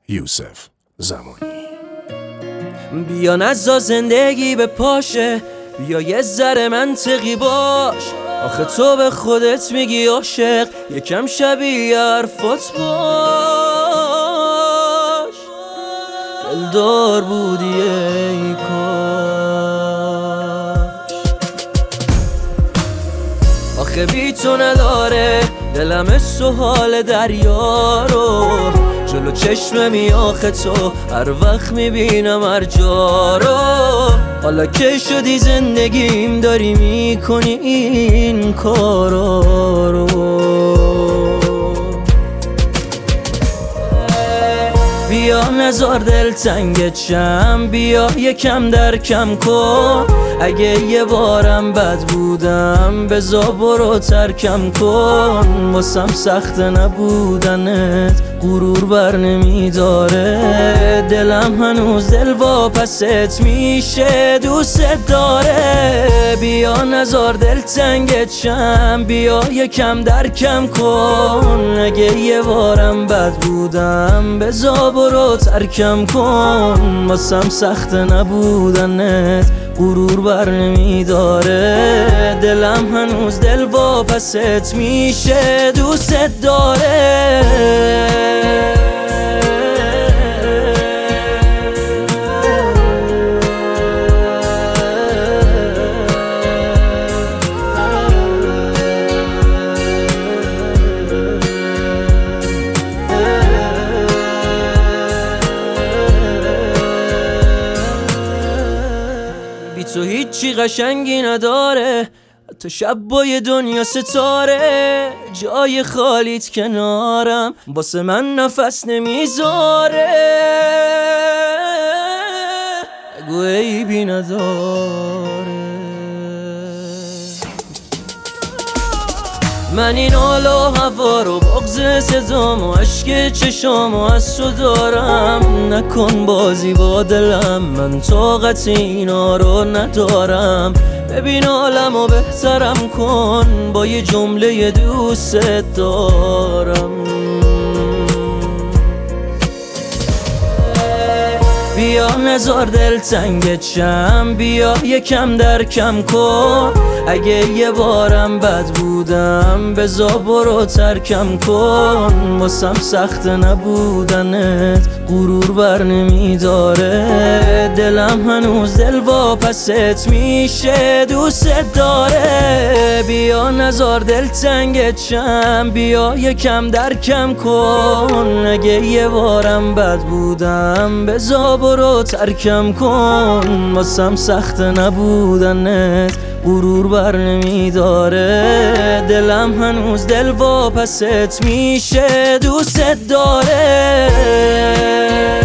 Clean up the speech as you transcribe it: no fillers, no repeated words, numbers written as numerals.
یوسف زمانی. بیا نزا زندگی به پاشه، بیا یه ذره منطقی باش. آخه تو به خودت میگی عاشق، یکم شبیه حرفات باش. دلدار بودی ای کاش. آخه بی تو نداره دلم سوال دریا رو، جلو چشممی آخه تو هر وقت میبینم هر جا رو. حالا که شدی زندگیم داری میکنی این کارا رو. بیا نزار دل تنگت شم، بیا یکم درکم کن. اگه یه بارم بد بودم بزا برو ترکم کن. واسم سخت نبودنت غرور بر نمیداره، دلم هنوز دل واپست میشه دوست داره. بیا نزار دل تنگت شم، بیا یکم درکم کن. اگه یه بارم بد بودم بزا برو ترکم کن. واسم سخت نبودنت غرور بر نمیداره، دلم هنوز دل واپست میشه دوست داره. تو هیچی قشنگی نداره، حتی شب با یه دنیا ستاره. جای خالیت کنارم واسه من نفس نمیذاره. بگو عیبی نداره. من این حال و هوا رو بغض صدام و عشق چشام و از تو دارم. نکن بازی با دلم، من طاقت اینا رو ندارم. ببین حالم و بهترم کن با یه جمله دوست دارم. بیا نزار دل تنگت شم، بیا یکم درکم کن. اگه یه بارم بد بودم بزا برو ترکم کن. واسم سخت نبودنت غرور بر نمیداره، دلم هنوز دل واپست میشه دوست داره. بیا نزار دل تنگت شم، بیا یکم درکم کن. اگه یه بارم بد بودم بزا برو ترکم کن. واسم سخت نبودنت غرور بر نمیداره، دلم هنوز دل واپست میشه دوست داره.